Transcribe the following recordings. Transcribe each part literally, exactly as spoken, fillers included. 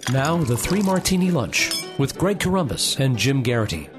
Now, the Three Martini Lunch with Greg Corombos and Jim Garrity.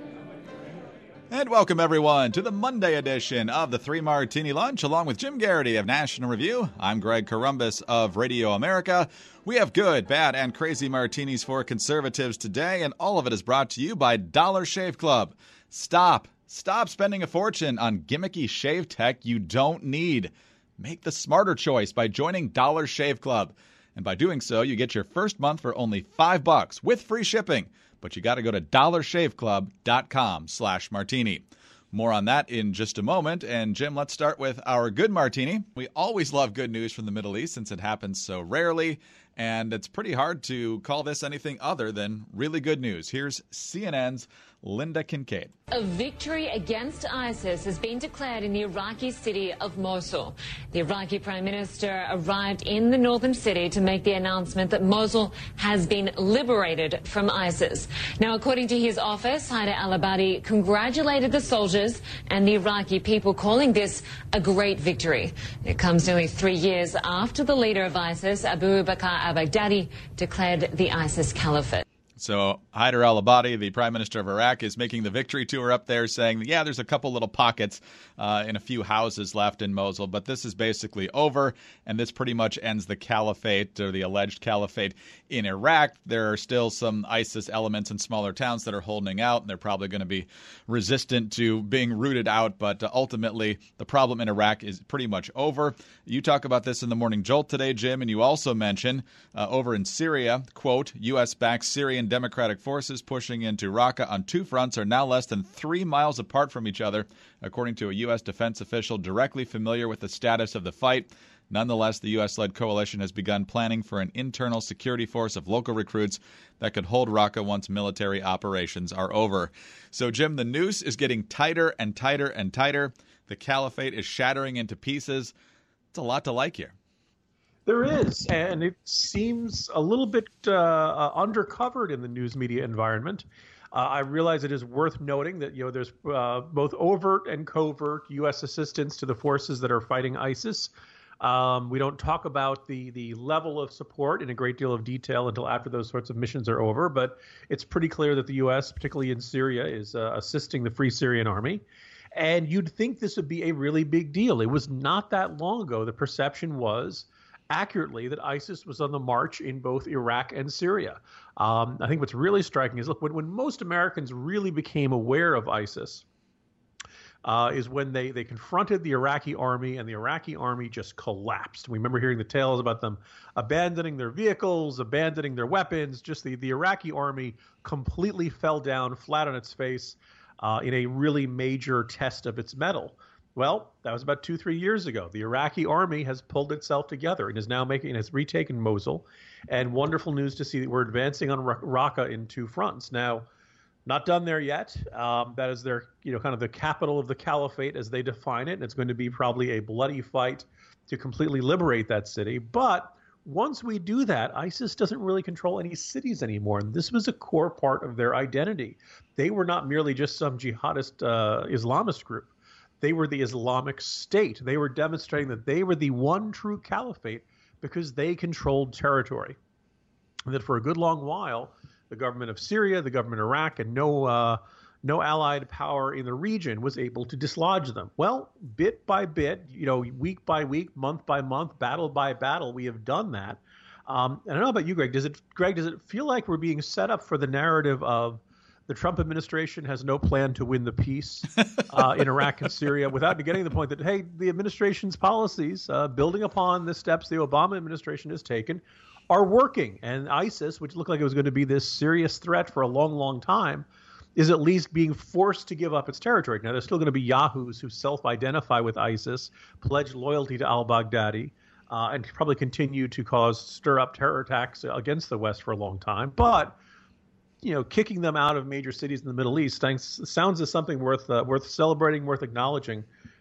And welcome, everyone, to the Monday edition of the Three Martini Lunch, along with Jim Garrity of National Review. I'm Greg Corombos of Radio America. We have good, bad, and crazy martinis for conservatives today, and all of it is brought to you by Dollar Shave Club. Stop. Stop spending a fortune on gimmicky shave tech you don't need. Make the smarter choice by joining Dollar Shave Club. And by doing so, you get your first month for only five bucks with free shipping. But you got to go to dollarshaveclub.com slash martini. More on that in just a moment. And Jim, let's start with our good martini. We always love good news from the Middle East since it happens so rarely. And it's pretty hard to call this anything other than really good news. Here's C N N's Linda Kincaid. A victory against ISIS has been declared in the Iraqi city of Mosul. The Iraqi Prime Minister arrived in the northern city to make the announcement that Mosul has been liberated from ISIS. Now, according to his office, Haider al-Abadi congratulated the soldiers and the Iraqi people, calling this a great victory. It comes nearly three years after the leader of ISIS, Abu Bakr al-Baghdadi, declared the ISIS caliphate. So Haider al-Abadi, the prime minister of Iraq, is making the victory tour up there, saying, yeah, there's a couple little pockets uh, in a few houses left in Mosul, but this is basically over, and this pretty much ends the caliphate, or the alleged caliphate, in Iraq. There are still some ISIS elements in smaller towns that are holding out, and they're probably going to be resistant to being rooted out, but uh, ultimately the problem in Iraq is pretty much over. You talk about this in the Morning Jolt today, Jim, and you also mention uh, over in Syria, quote, U S-backed Syrian Democratic forces pushing into Raqqa on two fronts are now less than three miles apart from each other, according to a U S defense official directly familiar with the status of the fight. Nonetheless, the U S-led coalition has begun planning for an internal security force of local recruits that could hold Raqqa once military operations are over. So, Jim, the noose is getting tighter and tighter and tighter. The caliphate is shattering into pieces. It's a lot to like here. There is, and it seems a little bit uh, uh, undercovered in the news media environment. Uh, I realize it is worth noting that, you know, there's uh, both overt and covert U S assistance to the forces that are fighting ISIS. Um, we don't talk about the the level of support in a great deal of detail until after those sorts of missions are over, but it's pretty clear that the U S, particularly in Syria, is uh, assisting the Free Syrian Army. And you'd think this would be a really big deal. It was not that long ago. The perception was accurately that ISIS was on the march in both Iraq and Syria. Um, I think what's really striking is, look, when, when most Americans really became aware of ISIS uh, is when they, they confronted the Iraqi army, and the Iraqi army just collapsed. We remember hearing the tales about them abandoning their vehicles, abandoning their weapons. Just the, the Iraqi army completely fell down flat on its face uh, in a really major test of its mettle. Well, that was about two, three years ago. The Iraqi army has pulled itself together and is now making, has retaken Mosul. And wonderful news to see that we're advancing on Raqqa in two fronts. Now, not done there yet. Um, that is their, you know, kind of the capital of the caliphate as they define it. And it's going to be probably a bloody fight to completely liberate that city. But once we do that, ISIS doesn't really control any cities anymore. And this was a core part of their identity. They were not merely just some jihadist uh, Islamist group. They were the Islamic State. They were demonstrating that they were the one true caliphate because they controlled territory. And that for a good long while, the government of Syria, the government of Iraq, and no uh, no allied power in the region was able to dislodge them. Well, bit by bit, you know, week by week, month by month, battle by battle, we have done that. Um, I don't know about you, Greg. Does it, Greg, does it feel like we're being set up for the narrative of the Trump administration has no plan to win the peace uh, in Iraq and Syria, without getting to the point that, hey, the administration's policies, uh, building upon the steps the Obama administration has taken, are working. And ISIS, which looked like it was going to be this serious threat for a long, long time, is at least being forced to give up its territory. Now, there's still going to be yahoos who self-identify with ISIS, pledge loyalty to al-Baghdadi, uh, and probably continue to cause, stir up terror attacks against the West for a long time. But you know, kicking them out of major cities in the Middle East sounds as something worth uh, worth celebrating, worth acknowledging.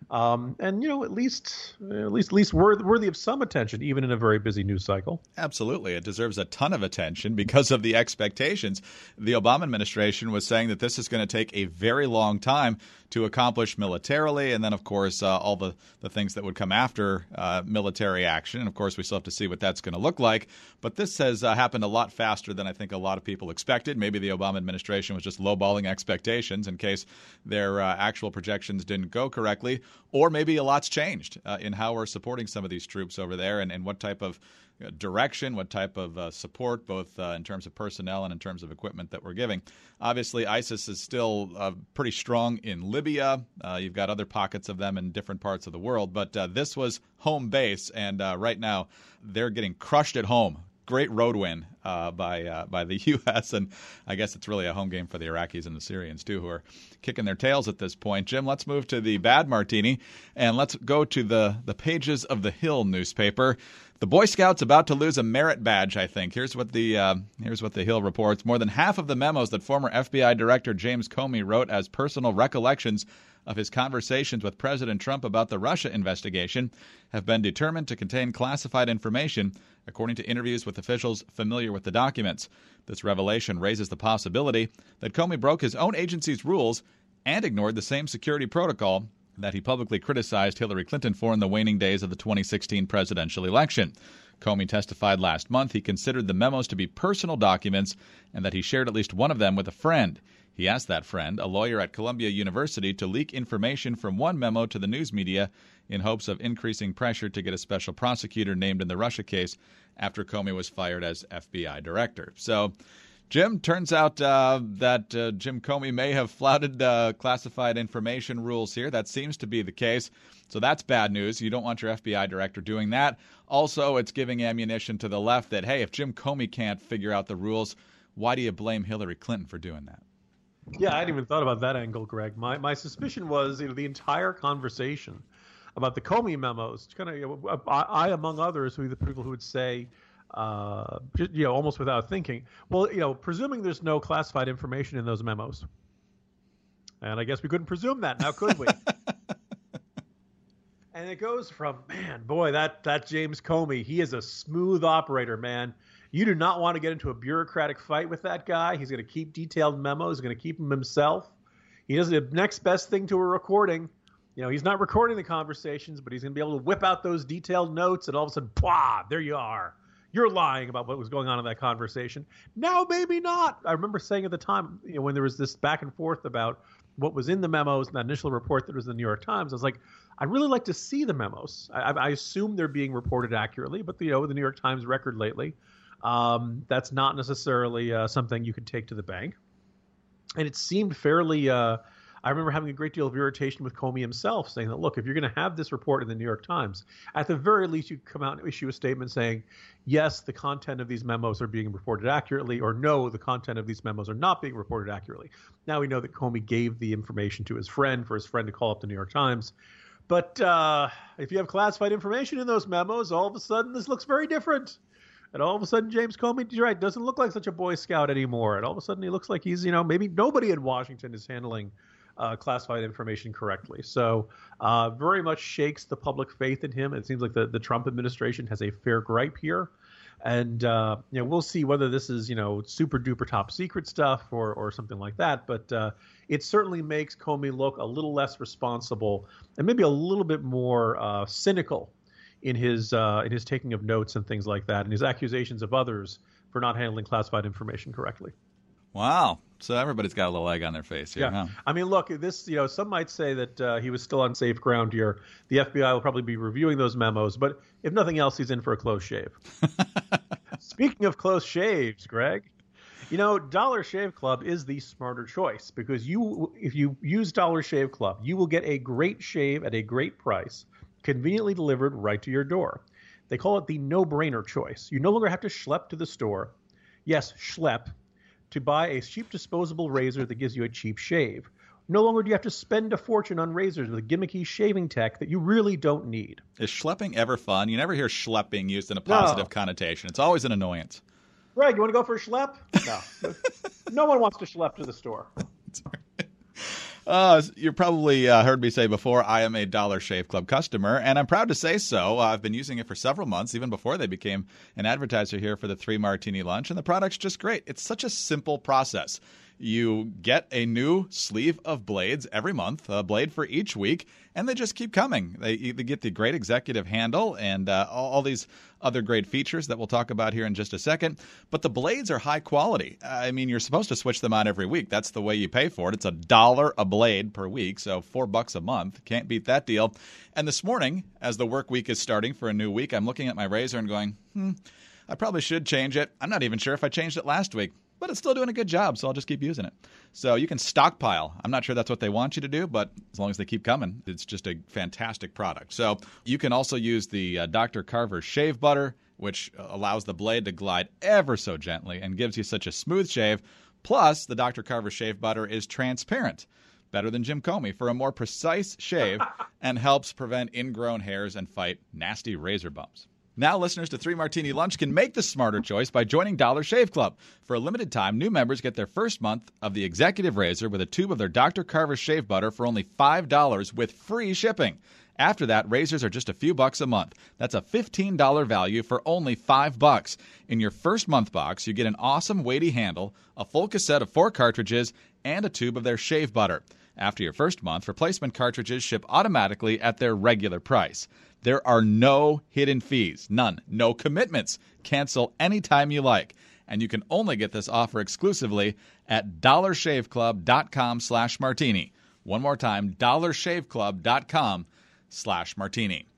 Um, and, you know, at least at least, at least worthy, worthy of some attention, even in a very busy news cycle. Absolutely. It deserves a ton of attention because of the expectations. The Obama administration was saying that this is going to take a very long time to accomplish militarily. And then, of course, uh, all the, the things that would come after uh, military action. And, of course, we still have to see what that's going to look like. But this has uh, happened a lot faster than I think a lot of people expected. Maybe the Obama administration was just lowballing expectations in case their uh, actual projections didn't go correctly. Or maybe a lot's changed uh, in how we're supporting some of these troops over there and, and what type of direction, what type of uh, support, both uh, in terms of personnel and in terms of equipment that we're giving. Obviously, ISIS is still uh, pretty strong in Libya. Uh, you've got other pockets of them in different parts of the world. But uh, this was home base, and uh, right now they're getting crushed at home. Great road win uh, by uh, by the U S, and I guess it's really a home game for the Iraqis and the Syrians, too, who are kicking their tails at this point. Jim, let's move to the bad martini, and let's go to the, the pages of the Hill newspaper. The Boy Scouts about to lose a merit badge, I think. Here's what the uh, here's what the Hill reports. More than half of the memos that former F B I Director James Comey wrote as personal recollections of his conversations with President Trump about the Russia investigation have been determined to contain classified information, according to interviews with officials familiar with the documents. This revelation raises the possibility that Comey broke his own agency's rules and ignored the same security protocol that he publicly criticized Hillary Clinton for in the waning days of the twenty sixteen presidential election. Comey testified last month he considered the memos to be personal documents and that he shared at least one of them with a friend. He asked that friend, a lawyer at Columbia University, to leak information from one memo to the news media in hopes of increasing pressure to get a special prosecutor named in the Russia case after Comey was fired as F B I director. So, Jim, turns out uh, that uh, Jim Comey may have flouted uh, classified information rules here. That seems to be the case. So that's bad news. You don't want your F B I director doing that. Also, it's giving ammunition to the left that, hey, if Jim Comey can't figure out the rules, why do you blame Hillary Clinton for doing that? Yeah, I hadn't even thought about that angle, Greg. My my suspicion was, you know, the entire conversation about the Comey memos, kind of, you know, I, I, among others, who are the people who would say, uh, you know, almost without thinking, well, you know, presuming there's no classified information in those memos. And I guess we couldn't presume that now, could we? And it goes from, man, boy, that, that James Comey, he is a smooth operator, man. You do not want to get into a bureaucratic fight with that guy. He's going to keep detailed memos. He's going to keep them himself. He does the next best thing to a recording. You know, he's not recording the conversations, but he's going to be able to whip out those detailed notes, and all of a sudden, pwah, there you are. You're lying about what was going on in that conversation. Now, maybe not. I remember saying at the time, you know, when there was this back and forth about what was in the memos and that initial report that was in the New York Times, I was like, I'd really like to see the memos. I, I assume they're being reported accurately, but, you know, with the New York Times record lately, um, that's not necessarily uh, something you could take to the bank. And it seemed fairly uh, – I remember having a great deal of irritation with Comey himself, saying that, look, if you're going to have this report in the New York Times, at the very least you come out and issue a statement saying, yes, the content of these memos are being reported accurately, or no, the content of these memos are not being reported accurately. Now we know that Comey gave the information to his friend for his friend to call up the New York Times. But uh, if you have classified information in those memos, all of a sudden this looks very different. And all of a sudden, James Comey, you're right, doesn't look like such a Boy Scout anymore. And all of a sudden he looks like he's, you know, maybe nobody in Washington is handling Uh, classified information correctly. So uh, very much shakes the public faith in him. It seems like the, the Trump administration has a fair gripe here. And, uh, you know, we'll see whether this is, you know, super duper top secret stuff or, or something like that. But uh, it certainly makes Comey look a little less responsible and maybe a little bit more uh, cynical in his uh, in his taking of notes and things like that, and his accusations of others for not handling classified information correctly. Wow. So everybody's got a little egg on their face here, yeah. huh? I mean, look, this, you know, some might say that uh, he was still on safe ground here. The F B I will probably be reviewing those memos, but if nothing else, he's in for a close shave. Speaking of close shaves, Greg, you know, Dollar Shave Club is the smarter choice because you, if you use Dollar Shave Club, you will get a great shave at a great price, conveniently delivered right to your door. They call it the no-brainer choice. You no longer have to schlep to the store. Yes, schlep. To buy a cheap disposable razor that gives you a cheap shave. No longer do you have to spend a fortune on razors with gimmicky shaving tech that you really don't need. Is schlepping ever fun? You never hear schlepping used in a positive no. connotation. It's always an annoyance. Greg, you want to go for a schlep? No. No one wants to schlep to the store. Uh, you probably uh, heard me say before, I am a Dollar Shave Club customer, and I'm proud to say so. Uh, I've been using it for several months, even before they became an advertiser here for the Three Martini Lunch, and the product's just great. It's such a simple process. You get a new sleeve of blades every month, a blade for each week, and they just keep coming. They, they get the great executive handle and uh, all, all these other great features that we'll talk about here in just a second. But the blades are high quality. I mean, you're supposed to switch them out every week. That's the way you pay for it. It's a dollar a blade per week, so four bucks a month. Can't beat that deal. And this morning, as the work week is starting for a new week, I'm looking at my razor and going, hmm, I probably should change it. I'm not even sure if I changed it last week. But it's still doing a good job, so I'll just keep using it. So you can stockpile. I'm not sure that's what they want you to do, but as long as they keep coming, it's just a fantastic product. So you can also use the uh, Doctor Carver Shave Butter, which allows the blade to glide ever so gently and gives you such a smooth shave. Plus, the Doctor Carver Shave Butter is transparent, better than Jim Comey, for a more precise shave and helps prevent ingrown hairs and fight nasty razor bumps. Now listeners to Three Martini Lunch can make the smarter choice by joining Dollar Shave Club. For a limited time, new members get their first month of the Executive Razor with a tube of their Doctor Carver Shave Butter for only five dollars with free shipping. After that, razors are just a few bucks a month. That's a fifteen dollars value for only five bucks. In your first month box, you get an awesome weighty handle, a full cassette of four cartridges, and a tube of their shave butter. After your first month, replacement cartridges ship automatically at their regular price. There are no hidden fees, none, no commitments. Cancel anytime you like. And you can only get this offer exclusively at dollarshaveclub.com slash martini. One more time, dollarshaveclub.com slash martini.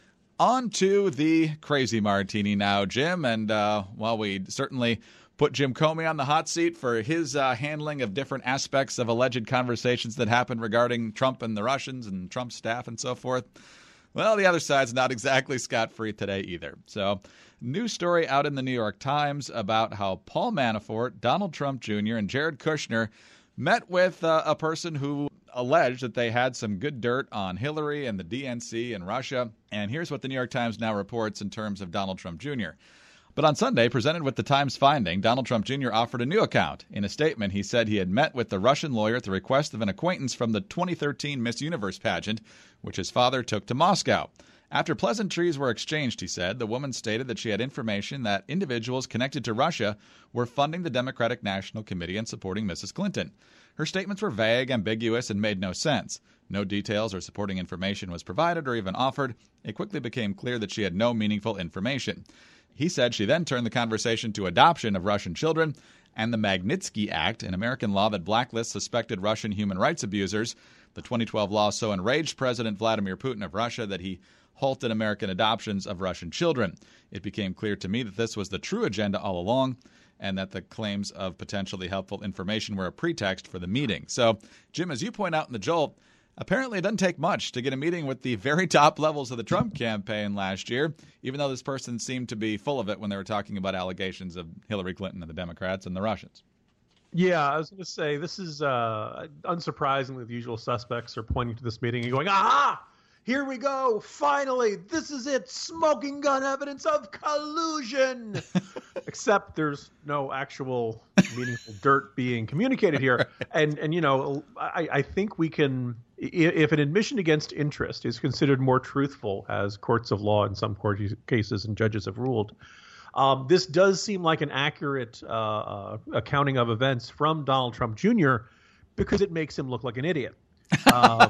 On to the crazy martini now, Jim. And uh, while we certainly put Jim Comey on the hot seat for his uh, handling of different aspects of alleged conversations that happened regarding Trump and the Russians and Trump's staff and so forth, well, the other side's not exactly scot-free today either. So, new story out in the New York Times about how Paul Manafort, Donald Trump Junior, and Jared Kushner met with uh, a person who alleged that they had some good dirt on Hillary and the D N C and Russia. And here's what the New York Times now reports in terms of Donald Trump Junior But on Sunday, presented with the Times finding, Donald Trump Junior offered a new account. In a statement, he said he had met with the Russian lawyer at the request of an acquaintance from the twenty thirteen Miss Universe pageant, which his father took to Moscow. After pleasantries were exchanged, he said, the woman stated that she had information that individuals connected to Russia were funding the Democratic National Committee and supporting Missus Clinton. Her statements were vague, ambiguous, and made no sense. No details or supporting information was provided or even offered. It quickly became clear that she had no meaningful information. He said she then turned the conversation to adoption of Russian children and the Magnitsky Act, an American law that blacklists suspected Russian human rights abusers. The twenty twelve law so enraged President Vladimir Putin of Russia that he halted American adoptions of Russian children. It became clear to me that this was the true agenda all along and that the claims of potentially helpful information were a pretext for the meeting. So, Jim, as you point out in the Jolt, apparently it doesn't take much to get a meeting with the very top levels of the Trump campaign last year, even though this person seemed to be full of it when they were talking about allegations of Hillary Clinton and the Democrats and the Russians. Yeah, I was going to say, this is uh, unsurprisingly, the usual suspects are pointing to this meeting and going, aha! Here we go. Finally, this is it. Smoking gun evidence of collusion. Except there's no actual meaningful dirt being communicated here. Right. And, and you know, I, I think we can, if an admission against interest is considered more truthful, as courts of law in some court cases and judges have ruled, um, this does seem like an accurate uh, uh, accounting of events from Donald Trump Junior because it makes him look like an idiot. Um,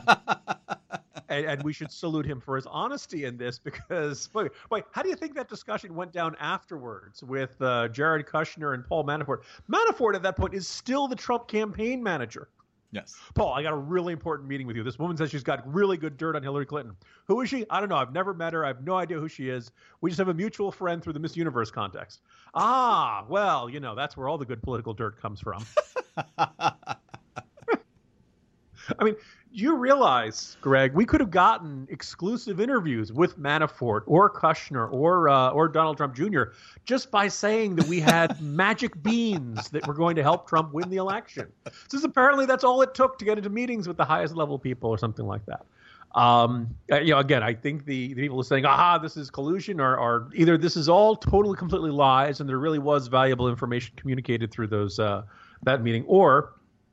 And, and we should salute him for his honesty in this because, wait, wait, how do you think that discussion went down afterwards with uh, Jared Kushner and Paul Manafort? Manafort at that point is still the Trump campaign manager. Yes. Paul, I got a really important meeting with you. This woman says she's got really good dirt on Hillary Clinton. Who is she? I don't know. I've never met her. I have no idea who she is. We just have a mutual friend through the Miss Universe context. Ah, well, you know, that's where all the good political dirt comes from. I mean, you realize, Greg, we could have gotten exclusive interviews with Manafort or Kushner or uh, or Donald Trump Junior just by saying that we had magic beans that were going to help Trump win the election. Since apparently that's all it took to get into meetings with the highest level people or something like that. Um, you know, again, I think the, the people are saying, aha, this is collusion, or, or either this is all totally, completely lies and there really was valuable information communicated through those uh, that meeting, or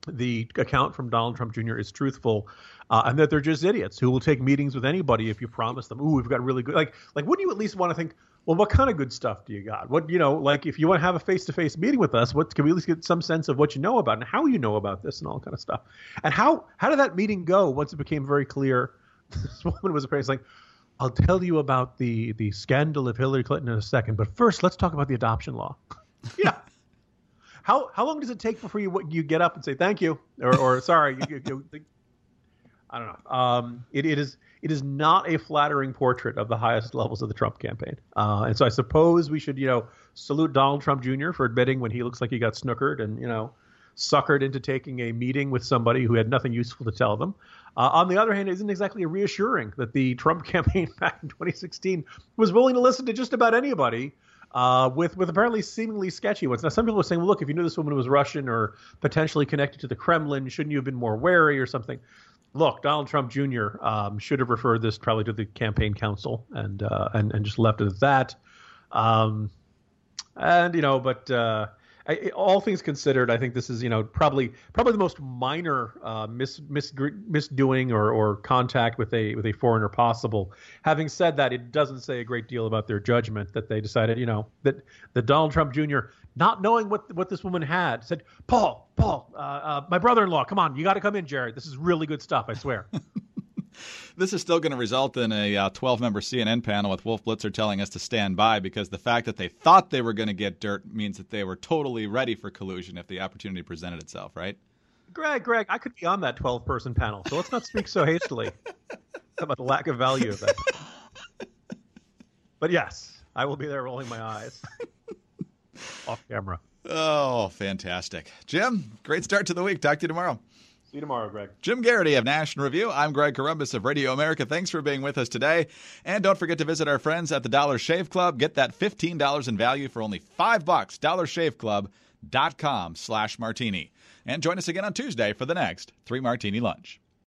the account from Donald Trump Junior is truthful, uh, and that they're just idiots who will take meetings with anybody if you promise them, ooh, we've got really good, like, like, wouldn't you at least want to think, well, what kind of good stuff do you got? What, you know, like, if you want to have a face-to-face meeting with us, what can we at least get some sense of what you know about and how you know about this and all kind of stuff? And how, how did that meeting go once it became very clear this woman was apparently like, I'll tell you about the, the scandal of Hillary Clinton in a second, but first let's talk about the adoption law. Yeah. How how long does it take before you you get up and say thank you or or sorry? You, you, you, I don't know. Um, it it is it is not a flattering portrait of the highest levels of the Trump campaign. Uh, and so I suppose we should you know salute Donald Trump Junior for admitting when he looks like he got snookered and you know suckered into taking a meeting with somebody who had nothing useful to tell them. Uh, on the other hand, it isn't exactly reassuring that the Trump campaign back in twenty sixteen was willing to listen to just about anybody. Uh, with with apparently seemingly sketchy ones. Now, some people are saying, well, look, if you knew this woman was Russian or potentially connected to the Kremlin, shouldn't you have been more wary or something? Look, Donald Trump Junior Um, should have referred this probably to the campaign council and uh, and and just left it at that. Um, and you know, but uh, I, all things considered, I think this is you know probably probably the most minor uh, mis, mis misdoing or or contact with a with a foreigner possible. Having said that, it doesn't say a great deal about their judgment that they decided you know that that Donald Trump Junior, not knowing what what this woman had, said, Paul, Paul, uh, uh, my brother-in-law, come on, you got to come in, Jared. This is really good stuff, I swear. This is still going to result in a uh, twelve-member C N N panel with Wolf Blitzer telling us to stand by because the fact that they thought they were going to get dirt means that they were totally ready for collusion if the opportunity presented itself, right? Greg, Greg, I could be on that twelve-person panel, so let's not speak so hastily about the lack of value of that. But yes, I will be there rolling my eyes off camera. Oh, fantastic. Jim, great start to the week. Talk to you tomorrow. See you tomorrow, Greg. Jim Garrity of National Review. I'm Greg Corombos of Radio America. Thanks for being with us today. And don't forget to visit our friends at the Dollar Shave Club. Get that fifteen dollars in value for only five bucks. dollar shave club dot com slash martini. And join us again on Tuesday for the next Three Martini Lunch.